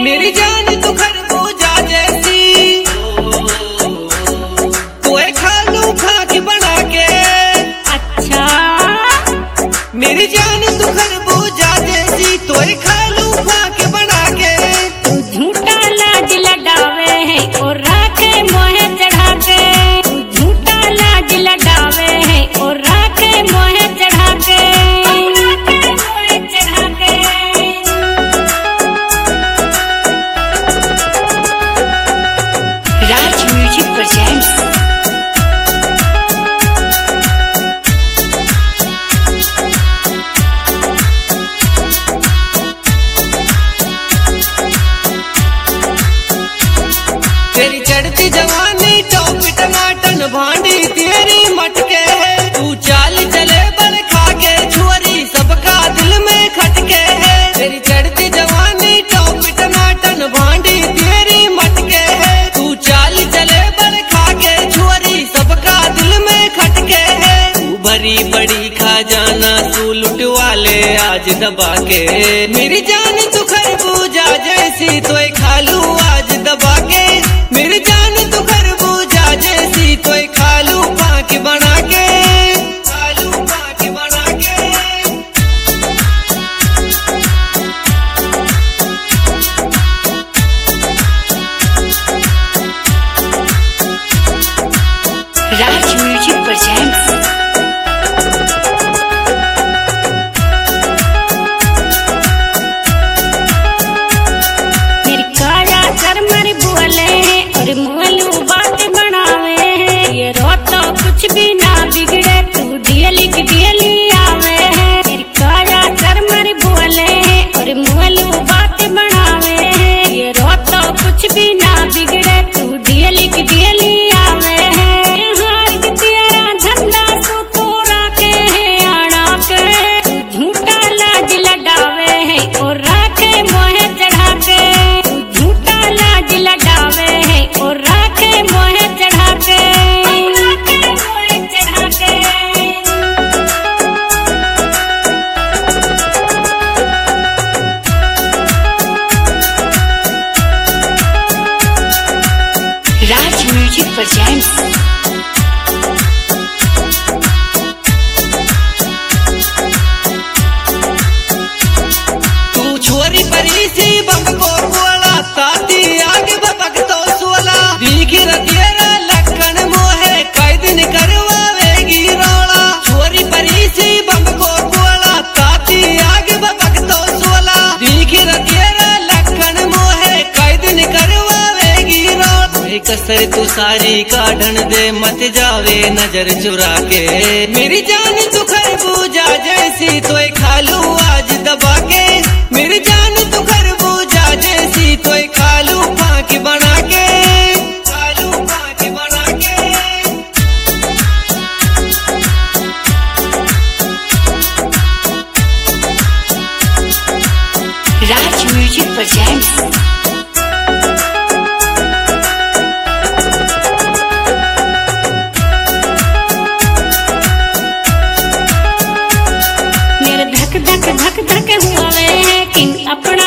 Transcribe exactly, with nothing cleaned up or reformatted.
मेरी जान तू खरबूजा जैसी, तू एक खालू खा के बना के। अच्छा मेरी जान तू खरबूजा जैसी, तू एक खालू खा के बना के। तू झूठा लाज लडावे है और राखे मोहे चढ़ा के। तू झूठा लाज लडावे है और राखे मोहे चढ़ा के। मोहे चढ़ा के राज म्यूजिक प्रेजेंट्स। तेरी चढ़ती जवानी टॉप टमाटन भांडी तेरी मटके है। तू चाल चले बल खा के छुअरी सबका दिल में खटके है। तेरी चढ़ती जवानी टॉप टमाटन भांडी तेरी मटके है। तू चाल चले बल खा के छुअरी सबका दिल में खटके है। तू भरी बड़ी खा जाना तू लुटवा ले आज दबा के। मेरी जान तू खरबूजा जैसी, तो खालू आज दबा के। मेरी जान तू खरबूजा जैसी, तो खालू पाक बना के। खालू पाक बना के राज म्यूजिक प्रेजेंट्स। मेरी काया शर्मर बोले और मोलू बात बनावे है। ये रोता कुछ भी ना बिगड़े, तू डेली की डेली आवे है। मेरी काया शर्मर बोले और मोलू बात बनावे है। ये रोता कुछ भी ना बिगड़े, तू डेली की डेली आवे है। हार के तेरा धंधा तू तोरा के है आना के। तू झूठा लाज लडावे है और राखे मोहे चढ़ा के। तू झूठा लाज लडावे है और राखे मोहे चढ़ा के। राखे मोहे चढ़ा के राज म्यूजिक प्रेजेंट्स। तू छोरी परी सी बम को बोला ताती आगे बपक तो सोला। दीघी रतियरा लखन मोहे कई दिन करवावेगी रोला। छोरी परी सी बम को बोला ताती आगे बपक तो सोला। दीघी रतियरा लखन मोहे कई दिन करवावेगी रोला। एक कसर तू सारी काढ़न दे मत जावे नजर चुरा के। मेरी जान तू खरबूजा जैसी, तो खालू आज दबा के। मेरी जान तू खरबूजा जैसी, तो खालू पाक बना के। खालू पाक बना के राज म्यूजिक प्रेजेंट्स। मेरे धक धक धक धक हुआ वे किंग अपना